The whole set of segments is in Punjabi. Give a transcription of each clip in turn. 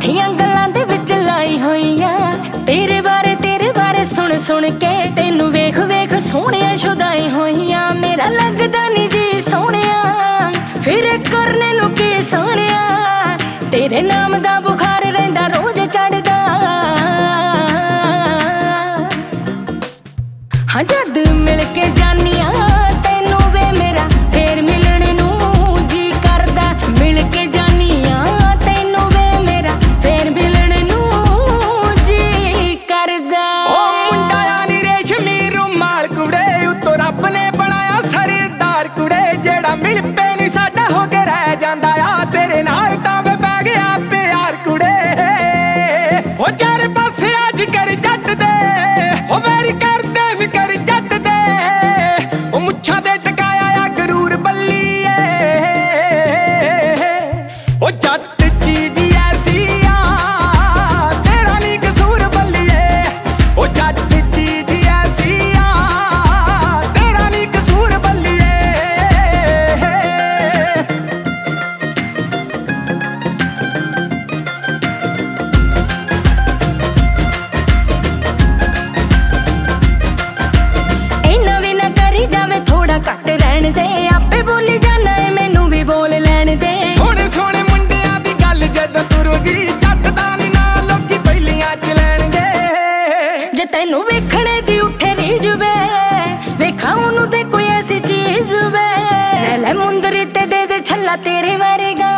ਝੂਠੀਆਂ ਗੱਲਾਂ ਦੇ ਵਿੱਚ ਲਾਈ ਹੋਈ ਆ। ਤੇਰੇ ਬਾਰੇ ਸੁਣ ਸੁਣ ਕੇ ਤੈਨੂੰ ਵੇਖ ਵੇਖ ਸੋਹਣਿਆ ਸ਼ੁਦਾਈ ਹੋਈਆਂ। ਮੇਰਾ ਲੱਗਦਾ ਨੀ ਜੀ ਸੋਹਣਿਆ ਫਿਰ ਕਰਨੇ ਨੂੰ ਕੀ ਸੋਹਣਿਆ, ਤੇਰੇ ਨਾਮ ਦਾ ਬੁਖਾਰ ਰਹਿੰਦਾ ਰੋਜ਼ ਚੜਦਾ। ਹਾਂ ਜਦ ਮਿਲ ਕੇ ਜਾਨੀਆਂ ਤੈਨੂੰ ਵੇ ਮੇਰਾ ਫੇਰ ਮਿਲਣ ਨੂੰ ਜੀ ਕਰਦਾ। ਮਿਲ ਕੇ ਜਾਨੀਆਂ ਤੈਨੂੰ ਵੇ ਮੇਰਾ ਫੇਰ ਮਿਲਣ ਨੂੰ ਜੀ ਕਰਦਾ। ਉਹ ਮੁੰਡਾ ਆ ਨੀ ਰੇਸ਼ਮੀ ਰੁਮਾਲ ਕੁੜੇ, ਉੱਤੋਂ ਰੱਬ ਨੇ ਬਣਾਇਆ ਸਰਦਾਰ ਕੁੜੇ। ਜਿਹੜਾ ਮਿਲ ਪੇ ਨੀ ਸਾਡਾ ਹੋ ਕੇ ਰਹਿ ਜਾਂਦਾ ਆ, ਤੇਰੇ ਨਾਲ ਤਾਂ ਵੇ ਪੈ ਗਿਆ ਪਿਆਰ ਕੁੜੇ। ਉਹ ਚਾਰੇ ਪਾਸੇ ਅੱਜ ਕਰ ਜੱਟ ਦੇ, ਉਹ ਵੈਰੀ ਕਰਦੇ ਫਿਕਰ ਜੱਟ ਦੇ। ਉਹ ਮੁੱਛਾਂ ਤੇ ਟਕਾਇਆ ਆ ਗਰੂਰ ਬੱਲੀਏ। ਉਹ ਜੱਟ ਚੀਜ਼ ਐਸੀ ਆ ਤੇਰਾ ਨੀ ਕਸੂਰ ਬੱਲੀਏ। ਉਹ ਜੱਟ ਚੀਜ਼ ਐਸੀ ਆ ਤੇਰਾ ਨੀ ਕਸੂਰ ਬੱਲੀਏ। ਇੰਨਾ ਵੀ ਨਾ ਕਰੀ ਜਾਵੇਂ ਥੋੜਾ ਘੱਟ ਰਹਿਣ ਦੇ, ਆਪੇ ਬੋਲੀ ਜਾਣਾ ਏ ਮੈਨੂੰ ਵੀ ਬੋਲ ਲੈਣ ਦੇ। ਸੋਹਣੇ ਸੋਹਣੇ ਮੁੰਡਿਆਂ ਦੀ ਗੱਲ ਜਦੋਂ ਤੁਰੂਗੀ, ਜੱਟ ਦਾ ਨੀ ਨਾ ਲੋਕੀ ਪਹਿਲੀਆਂ ਚ ਲੈਣਗੇ। ਜੇ ਤੈਨੂੰ ਵੇਖਣੇ ਦੀ ਉੱਠੇ ਰੀਝ ਵੇ, ਵੇਖਾਂ ਉਹਨੂੰ ਤੇ ਕੋਈ ਐਸੀ ਚੀਜ਼ ਵੇ। ਲੈ ਲੈ ਮੁੰਦਰੀ ਤੇ ਦੇ ਦੇ ਛੱਲਾ ਤੇਰੇ ਵਰਗਾ।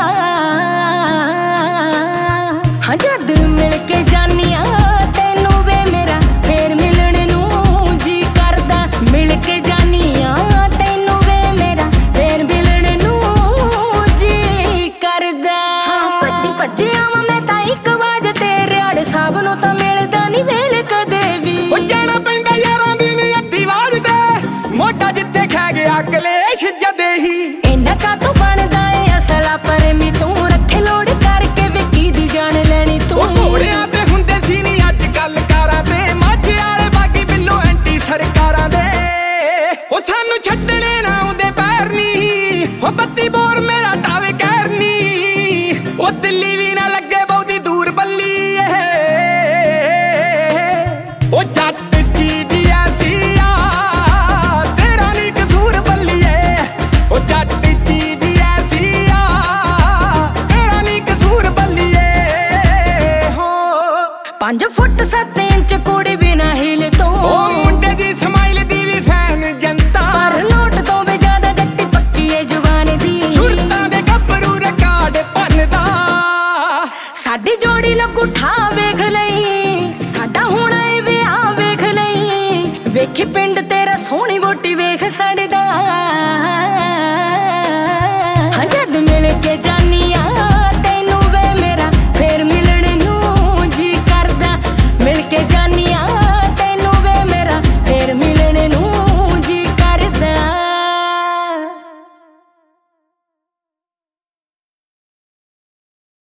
ਹਾਂ ਜਦ ਮਿਲ ਕੇ ਜਾਨੀਆਂ ਤੈਨੂੰ ਵੇ ਮੇਰਾ ਫੇਰ ਮਿਲਣ ਨੂੰ ਜੀ ਕਰਦਾ। ਮਿਲ ਕੇ ਜਾਨੀਆਂ ਤੈਨੂੰ ਵੇ ਮੇਰਾ ਫੇਰ ਮਿਲਣ ਨੂੰ ਜੀ ਕਰਦਾ। ਭੱਜੀ ਭੱਜੀ ਆਵਾਂ ਮੈਂ ਤਾਂ ਇੱਕ ਵਾਜ ਤੇਰੇ ਆੜੇ ਸਾਹਿਬ ਨੂੰ ਤਾਂ ਮਿਲਦਾ ਨੀ ਵੇਲ ਕਦੇ ਵੀ। ਉਹ ਜਾਣਾ ਪੈਂਦਾ ਯਾਰਾਂ ਦੀ ਨੀ ਅੱਧੀ ਆਵਾਜ਼ ਤੇ, ਮੋਢਾ ਜਿੱਥੇ ਖੈ ਗਿਆ ਕਲੇਸ਼ ਜਦੇ ਹੀ। ਇੰਨਾ ਕਾਤੋਂ ਬਣਦਾ ਏ ਅਸਲਾ ਪਰਮੀ ਤੂੰ, ਰੱਖੇ ਲੋੜ ਕਰਕੇ ਵਿੱਕੀ ਦੀ ਜਾਣ ਲੈਣੀ ਤੂੰ। ਉਹ ਘੋੜਿਆਂ ਤੇ ਹੁੰਦੇ ਸੀ ਨੀ ਅੱਜ ਕੱਲ ਕਾਰਾਂ ਤੇ, ਮਾਝੇ ਵਾਲੇ ਬਾਗੀ ਬਿੱਲੋ ਐਂਟੀ ਸਰਕਾਰਾਂ ਦੇ। ਉਹ ਸਾਨੂੰ ਛੱਡਣੇ ਨਾ ਆਉਂਦੇ ਪੈਰ ਨੀ, ਉਹ 32 ਬੋਰ ਮੇਰਾ ਟਾਵੇ ਕਹਿਰ ਨੀ। ਉਹ ਦਿੱਲੀ ਵੀ ਨਾ ਲੱਗੇ ਬਹੁਤੀ ਦੂਰ ਬੱਲੀਏ। ਉਹ ਜੱਟ ਚੀਜ਼ ਐਸੀ ਆ ਤੇਰਾ ਨੀ ਕਸੂਰ ਬੱਲੀਏ। ਉਹ ਜੱਟ ਚੀਜ਼ ਐਸੀ ਆ ਤੇਰਾ ਨੀ ਕਸੂਰ ਬੱਲੀਏ। ਹੋ 5 ਫੁੱਟ 7 ਇੰਚ ਕੁੜੀ ਬਿਨਾ ਹਿਲ ਤੋਂ, ਉਹ ਮੁੰਡੇ ਦੀ ਸਮਾਈਲ ਦੀ ਵੀ ਫੈਨ ਜਨਤਾ। ਪਰ ਨੋਟ ਤੋਂ ਵੀ ਜ਼ਿਆਦਾ ਜੱਟੀ ਪੱਕੀ ਏ ਜਵਾਨ ਦੀ। ਸੁਰਤਾਂ ਦੇ ਗੱਭਰੂ ਰਿਕਾਰਡ ਭੰਨਦਾ। ਸਾਡੀ ਜੋੜੀ ਲੱਗੂ ਠਾ ਵੇਖ ਲਈ, ਸਾਡਾ ਹੁਣ ਏ ਵਿਆਹ ਵੇਖ ਲਈ। ਵੇਖੀ ਪਿੰਡ ਤੇਰਾ ਸੋਹਣੀ ਵੋਟੀ ਵੇਖ ਸੜਦਾ।